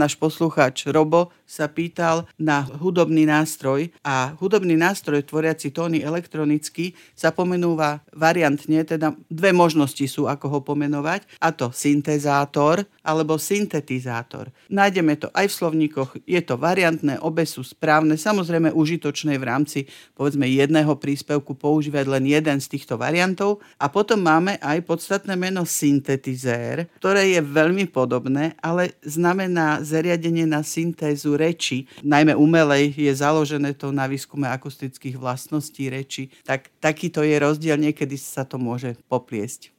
Náš poslucháč Robo sa pýtal na hudobný nástroj a hudobný nástroj tvoriaci tóny elektronicky sa pomenúva variantne, teda dve možnosti sú, ako ho pomenovať, a to syntezátor alebo syntetizátor. Nájdeme to aj v slovníkoch, je to variantné, obe sú správne, samozrejme užitočné v rámci povedzme jedného príspevku používať len jeden z týchto variantov a potom máme aj podstatné meno syntetizér, ktoré je veľmi podobné, ale znamená zariadenie na syntézu reči, najmä umelej, je založené to na výskume akustických vlastností reči, tak takýto je rozdiel, niekedy sa to môže popliesť.